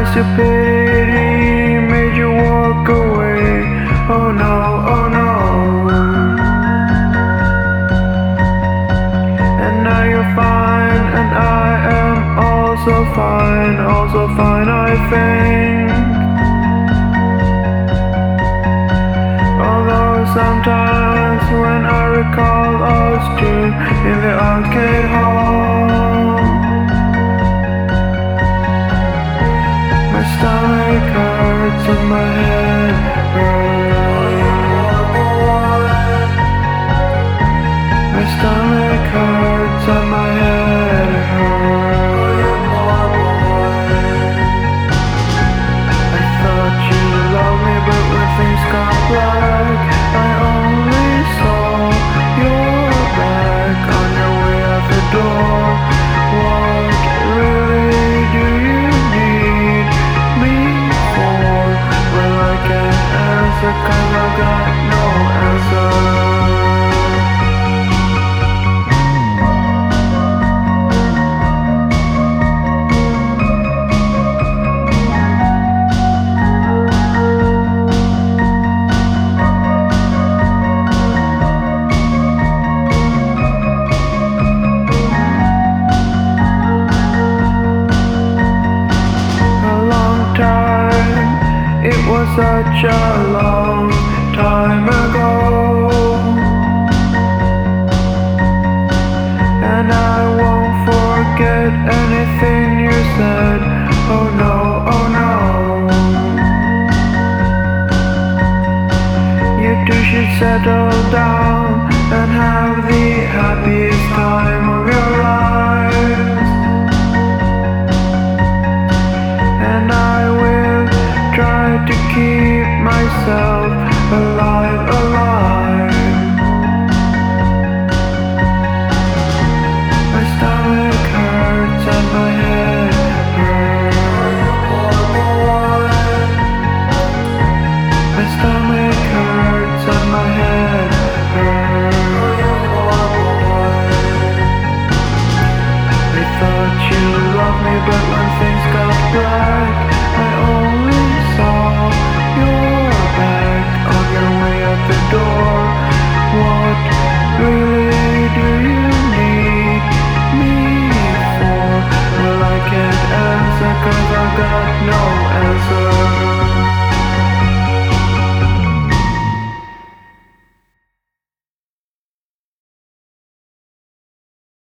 stupidity made you walk away. Oh no, oh no. And now you're fine, and I am also fine, I think. Although sometimes when I recall us two in the arcade hall, my stomach hurts and my head hurts. My stomach hurts and my head hurts. I thought you loved me, but when things got black, I only saw your back on your way out the door. What really do you need me for? Well, I can't answer 'cause I got no answer. It was such a long time ago, and I won't forget anything you said. Oh no, oh no. You two should settle down and have the happiest time of your lives. And I will try to keep myself alive, alive. My stomach hurts and my head hurts. My stomach hurts and my head hurts. I thought you loved me, but when